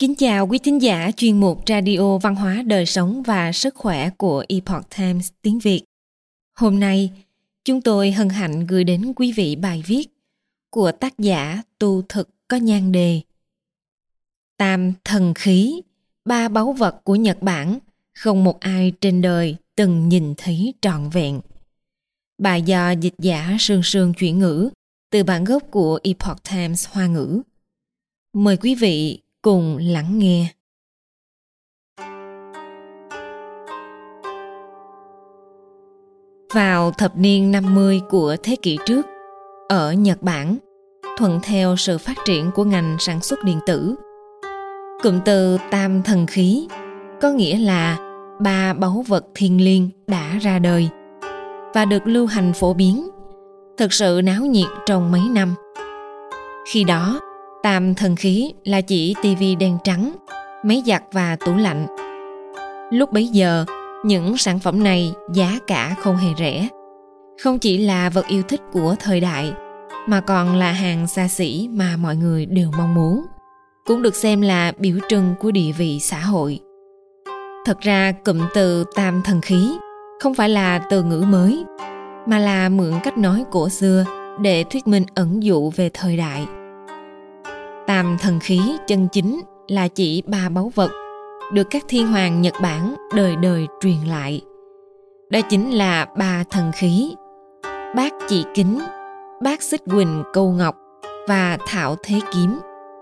Kính chào quý thính giả chuyên mục Radio Văn hóa Đời Sống và Sức Khỏe của Epoch Times tiếng Việt. Hôm nay, chúng tôi hân hạnh gửi đến quý vị bài viết của tác giả Tu Thực có nhan đề Tam Thần Khí, 3 báu vật của Nhật Bản, không một ai trên đời từng nhìn thấy trọn vẹn. Bài do dịch giả Sương Sương chuyển ngữ từ bản gốc của Epoch Times Hoa ngữ. Mời quý vị cùng lắng nghe. Vào thập niên 50 của thế kỷ trước, ở Nhật Bản, thuận theo sự phát triển của ngành sản xuất điện tử, cụm từ Tam Thần Khí có nghĩa là 3 báu vật thiêng liêng đã ra đời và được lưu hành phổ biến, thực sự náo nhiệt trong mấy năm. Khi đó, Tam Thần Khí là chỉ tivi đen trắng, máy giặt và tủ lạnh. Lúc bấy giờ, những sản phẩm này giá cả không hề rẻ. Không chỉ là vật yêu thích của thời đại, mà còn là hàng xa xỉ mà mọi người đều mong muốn. Cũng được xem là biểu trưng của địa vị xã hội. Thật ra cụm từ Tam Thần Khí không phải là từ ngữ mới, mà là mượn cách nói cổ xưa để thuyết minh ẩn dụ về thời đại. Tam Thần Khí chân chính là chỉ 3 báu vật được các thiên hoàng Nhật Bản đời đời truyền lại. Đó chính là 3 thần khí: bát chỉ kính, bát xích huỳnh câu ngọc và thảo thế kiếm.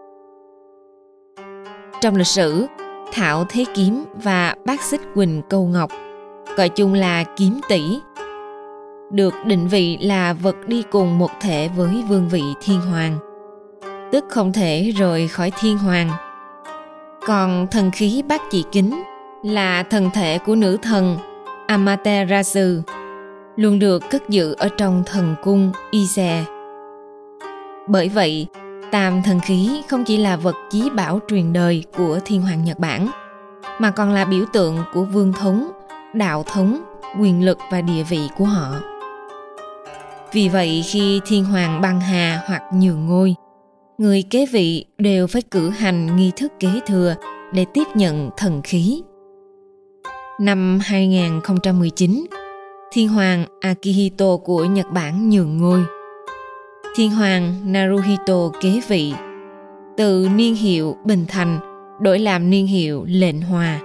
Trong lịch sử, thảo thế kiếm và bát xích huỳnh câu ngọc, gọi chung là kiếm tỷ, được định vị là vật đi cùng một thể với vương vị thiên hoàng, tức không thể rời khỏi thiên hoàng. Còn thần khí bát chỉ kính là thần thể của nữ thần Amaterasu, luôn được cất giữ ở trong thần cung Ise. Bởi vậy, Tam Thần Khí không chỉ là vật chí bảo truyền đời của thiên hoàng Nhật Bản, mà còn là biểu tượng của vương thống, đạo thống, quyền lực và địa vị của họ. Vì vậy, khi thiên hoàng băng hà hoặc nhường ngôi, người kế vị đều phải cử hành nghi thức kế thừa để tiếp nhận thần khí. Năm 2019, thiên hoàng Akihito của Nhật Bản nhường ngôi. Thiên hoàng Naruhito kế vị, từ niên hiệu Bình Thành đổi làm niên hiệu Lệnh Hòa.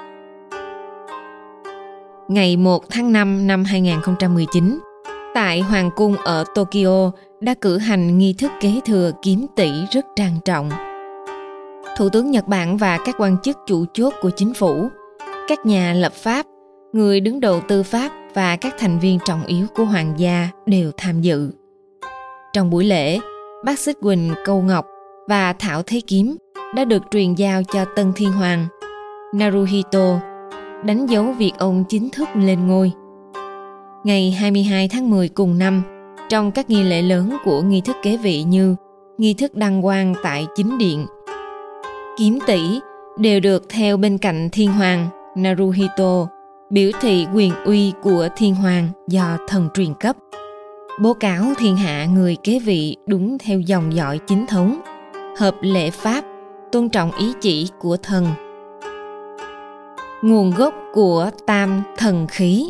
Ngày 1 tháng 5 năm 2019, tại Hoàng cung ở Tokyo đã cử hành nghi thức kế thừa kiếm tỷ rất trang trọng. Thủ tướng Nhật Bản và các quan chức chủ chốt của chính phủ, các nhà lập pháp, người đứng đầu tư pháp và các thành viên trọng yếu của hoàng gia đều tham dự. Trong buổi lễ, bát xích huỳnh câu ngọc và thảo thế kiếm đã được truyền giao cho tân thiên hoàng Naruhito, đánh dấu việc ông chính thức lên ngôi. Ngày 22 tháng 10 cùng năm, trong các nghi lễ lớn của nghi thức kế vị như nghi thức đăng quang tại chính điện, kiếm tỷ đều được theo bên cạnh thiên hoàng Naruhito, biểu thị quyền uy của thiên hoàng do thần truyền cấp, bố cáo thiên hạ người kế vị đúng theo dòng dõi chính thống, hợp lệ pháp, tôn trọng ý chỉ của thần. Nguồn gốc của Tam Thần Khí.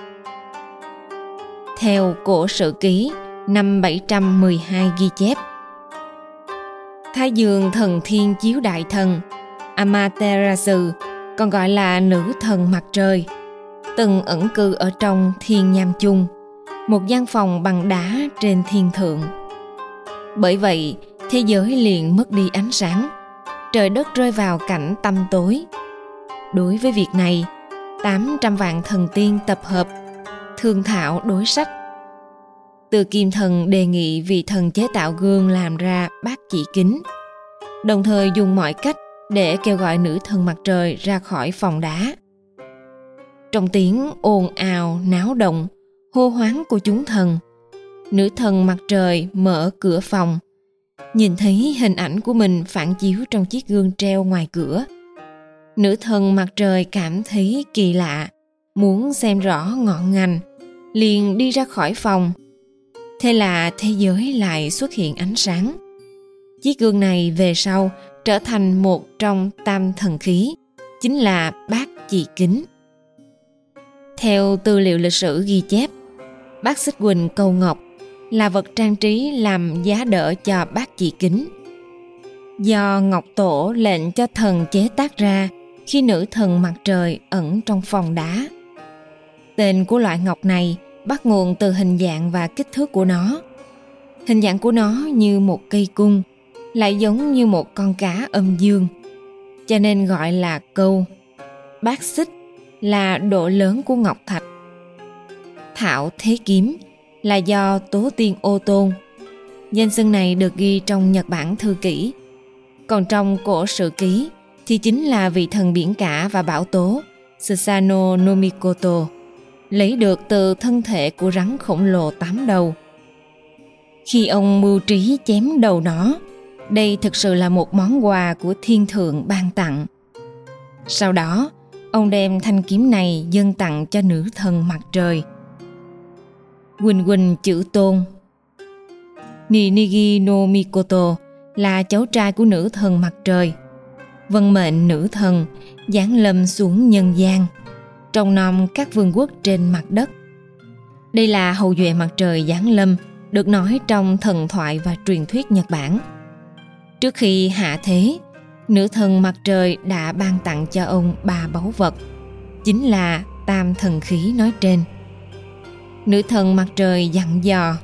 Theo Cổ Sử Ký năm 712 ghi chép, Thái Dương thần thiên chiếu đại thần Amaterasu, còn gọi là nữ thần mặt trời, từng ẩn cư ở trong Thiên Nham Chung, một gian phòng bằng đá trên thiên thượng. Bởi vậy, thế giới liền mất đi ánh sáng, trời đất rơi vào cảnh tăm tối. Đối với việc này, 800 vạn thần tiên tập hợp, thương thảo đối sách. Từ Kim Thần đề nghị vị thần chế tạo gương làm ra bát chỉ kính, đồng thời dùng mọi cách để kêu gọi nữ thần mặt trời ra khỏi phòng đá. Trong tiếng ồn ào náo động, hô hoáng của chúng thần, nữ thần mặt trời mở cửa phòng, nhìn thấy hình ảnh của mình phản chiếu trong chiếc gương treo ngoài cửa. Nữ thần mặt trời cảm thấy kỳ lạ, muốn xem rõ ngọn ngành, liền đi ra khỏi phòng. Thế là thế giới lại xuất hiện ánh sáng. Chiếc gương này về sau trở thành một trong tam thần khí, chính là bát chì kính. Theo tư liệu lịch sử ghi chép, bát xích quỳnh câu ngọc là vật trang trí làm giá đỡ cho bát chì kính, do Ngọc Tổ lệnh cho thần chế tác ra khi nữ thần mặt trời ẩn trong phòng đá. Tên của loại ngọc này bắt nguồn từ hình dạng và kích thước của nó. Hình dạng của nó như một cây cung, lại giống như một con cá âm dương, cho nên gọi là câu. Bát xích là độ lớn của ngọc thạch. Thảo Thế Kiếm là do Tố Tiên Ô Tôn. Danh xưng này được ghi trong Nhật Bản Thư Kỷ. Còn trong Cổ Sự Ký thì chính là vị thần biển cả và bão tố Susanoo no Mikoto, lấy được từ thân thể của rắn khổng lồ 8 đầu. Khi ông mưu trí chém đầu nó, đây thực sự là một món quà của thiên thượng ban tặng. Sau đó, ông đem thanh kiếm này dâng tặng cho nữ thần mặt trời. Quỳnh Quỳnh Chữ Tôn. Ninigi no Mikoto là cháu trai của nữ thần mặt trời, vân mệnh nữ thần giáng lâm xuống nhân gian, trông nom các vương quốc trên mặt đất. Đây là hậu duệ mặt trời giáng lâm, được nói trong thần thoại và truyền thuyết Nhật Bản. Trước khi hạ thế, nữ thần mặt trời đã ban tặng cho ông 3 báu vật, chính là tam thần khí nói trên. Nữ thần mặt trời dặn dò: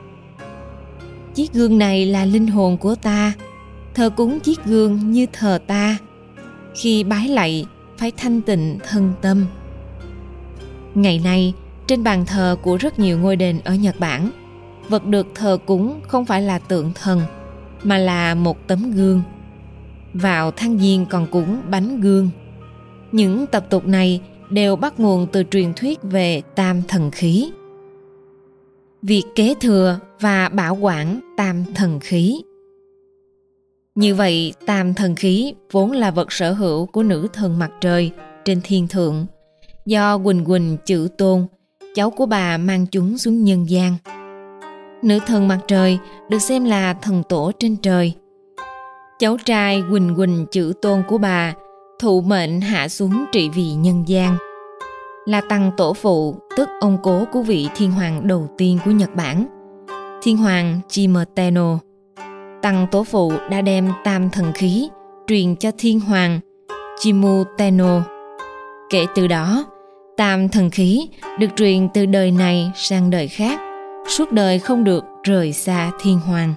chiếc gương này là linh hồn của ta, thờ cúng chiếc gương như thờ ta. Khi bái lạy phải thanh tịnh thân tâm. Ngày nay, trên bàn thờ của rất nhiều ngôi đền ở Nhật Bản, vật được thờ cúng không phải là tượng thần, mà là một tấm gương. Vào tháng Giêng còn cúng bánh gương. Những tập tục này đều bắt nguồn từ truyền thuyết về tam thần khí. Việc kế thừa và bảo quản tam thần khí. Như vậy, tam thần khí vốn là vật sở hữu của nữ thần mặt trời trên thiên thượng, do Quỳnh Quỳnh Chữ Tôn, cháu của bà mang chúng xuống nhân gian. Nữ thần mặt trời được xem là thần tổ trên trời. Cháu trai Quỳnh Quỳnh Chữ Tôn của bà thụ mệnh hạ xuống trị vì nhân gian, là tăng tổ phụ, tức ông cố của vị thiên hoàng đầu tiên của Nhật Bản, thiên hoàng Chimerteno. Tăng tổ phụ đã đem tam thần khí truyền cho thiên hoàng Chimuteno. Kể từ đó, tam thần khí được truyền từ đời này sang đời khác, suốt đời không được rời xa thiên hoàng.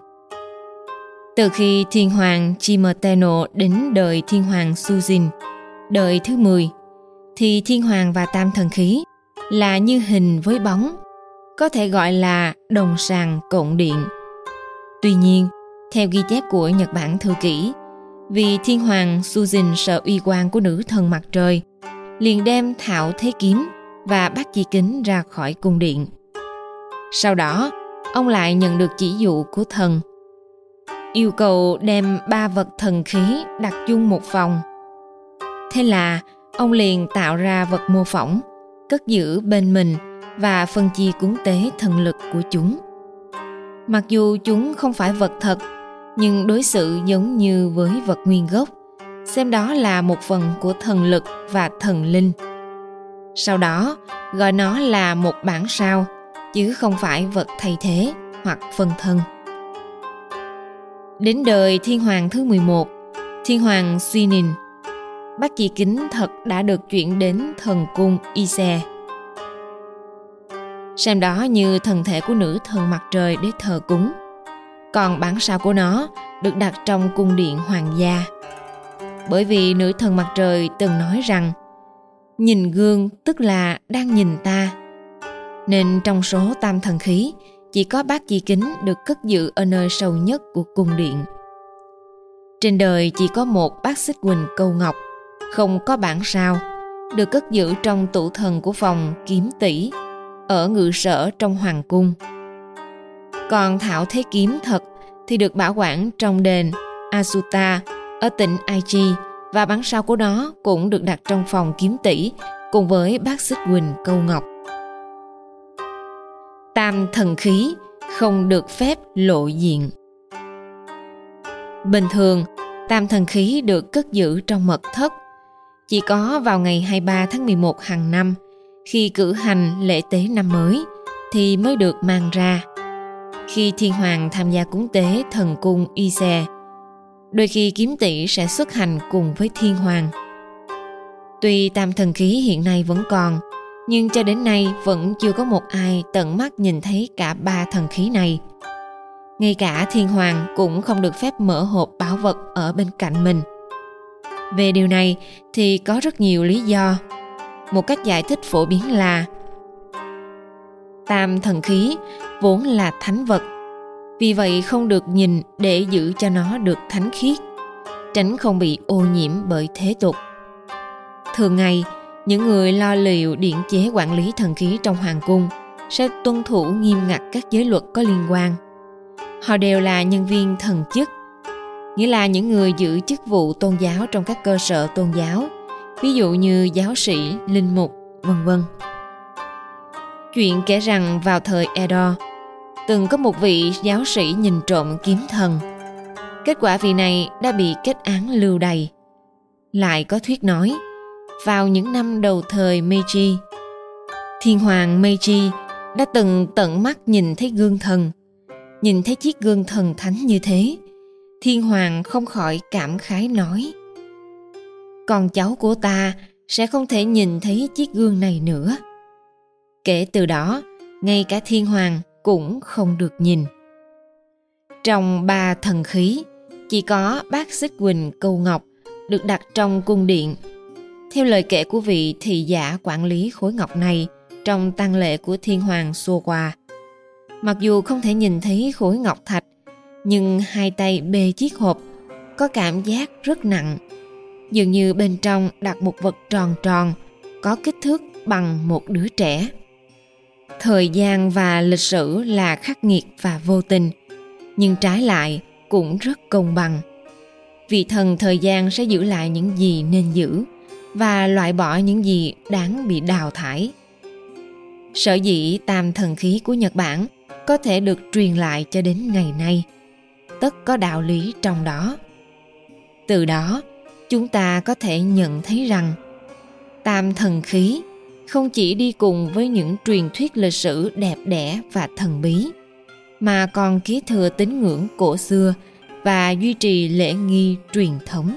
Từ khi thiên hoàng Chimerteno đến đời thiên hoàng Sujin, đời thứ 10, thì thiên hoàng và tam thần khí là như hình với bóng, có thể gọi là đồng sàng cộng điện. Tuy nhiên, theo ghi chép của Nhật Bản Thư Kỷ, vì thiên hoàng Sujin sợ uy quan của nữ thần mặt trời, liền đem Thảo Thế Kiếm và bát chi kính ra khỏi cung điện. Sau đó, ông lại nhận được chỉ dụ của thần, yêu cầu đem 3 vật thần khí đặt chung một phòng. Thế là ông liền tạo ra vật mô phỏng, cất giữ bên mình và phân chia cúng tế thần lực của chúng. Mặc dù chúng không phải vật thật, nhưng đối xử giống như với vật nguyên gốc, xem đó là một phần của thần lực và thần linh. Sau đó, gọi nó là một bản sao, chứ không phải vật thay thế hoặc phân thân. Đến đời thiên hoàng thứ 11, thiên hoàng Suinin, bát chi kính thật đã được chuyển đến thần cung Ise, xem đó như thần thể của nữ thần mặt trời để thờ cúng. Còn bản sao của nó được đặt trong cung điện hoàng gia. Bởi vì nữ thần mặt trời từng nói rằng nhìn gương tức là đang nhìn ta, nên trong số tam thần khí chỉ có bát chi kính được cất giữ ở nơi sâu nhất của cung điện. Trên đời chỉ có một bát xích quỳnh câu ngọc, không có bản sao, được cất giữ trong tủ thần của phòng kiếm tỷ ở ngự sở trong hoàng cung. Còn Thảo Thế Kiếm thật thì được bảo quản trong đền Asuta ở tỉnh Aichi, và bản sao của nó cũng được đặt trong phòng kiếm tỷ cùng với bát xích quỳnh câu ngọc. Tam thần khí không được phép lộ diện. Bình thường, Tam thần khí được cất giữ trong mật thất. Chỉ có vào ngày 23 tháng 11 hàng năm, khi cử hành lễ tế năm mới, thì mới được mang ra. Khi thiên hoàng tham gia cúng tế thần cung Ise, đôi khi kiếm tỷ sẽ xuất hành cùng với thiên hoàng. Tuy tam thần khí hiện nay vẫn còn, nhưng cho đến nay vẫn chưa có một ai tận mắt nhìn thấy cả ba thần khí này. Ngay cả thiên hoàng cũng không được phép mở hộp bảo vật ở bên cạnh mình. Về điều này thì có rất nhiều lý do. Một cách giải thích phổ biến là tam thần khí vốn là thánh vật, vì vậy không được nhìn để giữ cho nó được thánh khiết, tránh không bị ô nhiễm bởi thế tục. Thường ngày, những người lo liệu điển chế quản lý thần khí trong hoàng cung sẽ tuân thủ nghiêm ngặt các giới luật có liên quan. Họ đều là nhân viên thần chức, nghĩa là những người giữ chức vụ tôn giáo trong các cơ sở tôn giáo, ví dụ như giáo sĩ, linh mục, vân vân. Chuyện kể rằng vào thời Edo, từng có một vị giáo sĩ nhìn trộm kiếm thần. Kết quả vị này đã bị kết án lưu đày. Lại có thuyết nói, vào những năm đầu thời Meiji, thiên hoàng Meiji đã từng tận mắt nhìn thấy gương thần. Nhìn thấy chiếc gương thần thánh như thế, thiên hoàng không khỏi cảm khái nói: con cháu của ta sẽ không thể nhìn thấy chiếc gương này nữa. Kể từ đó, ngay cả thiên hoàng cũng không được nhìn. Trong ba thần khí, chỉ có bát xích quỳnh câu ngọc được đặt trong cung điện. Theo lời kể của vị thị giả quản lý khối ngọc này trong tang lễ của thiên hoàng Showa, mặc dù không thể nhìn thấy khối ngọc thạch, nhưng hai tay bê chiếc hộp có cảm giác rất nặng, dường như bên trong đặt một vật tròn tròn có kích thước bằng một đứa trẻ. Thời gian và lịch sử là khắc nghiệt và vô tình, nhưng trái lại cũng rất công bằng. Vị thần thời gian sẽ giữ lại những gì nên giữ và loại bỏ những gì đáng bị đào thải. Sở dĩ tam thần khí của Nhật Bản có thể được truyền lại cho đến ngày nay, tất có đạo lý trong đó. Từ đó, chúng ta có thể nhận thấy rằng tam thần khí không chỉ đi cùng với những truyền thuyết lịch sử đẹp đẽ và thần bí, mà còn kế thừa tín ngưỡng cổ xưa và duy trì lễ nghi truyền thống.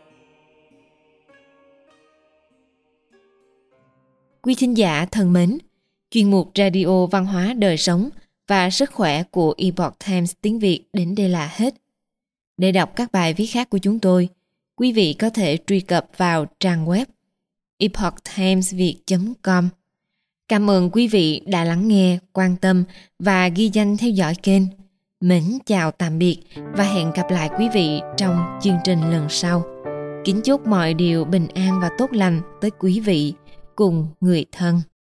Quý thính giả thân mến, chuyên mục Radio Văn hóa Đời Sống và Sức Khỏe của Epoch Times tiếng Việt đến đây là hết. Để đọc các bài viết khác của chúng tôi, quý vị có thể truy cập vào trang web epochtimesviet.com. Cảm ơn quý vị đã lắng nghe, quan tâm và ghi danh theo dõi kênh. Mến chào tạm biệt và hẹn gặp lại quý vị trong chương trình lần sau. Kính chúc mọi điều bình an và tốt lành tới quý vị cùng người thân.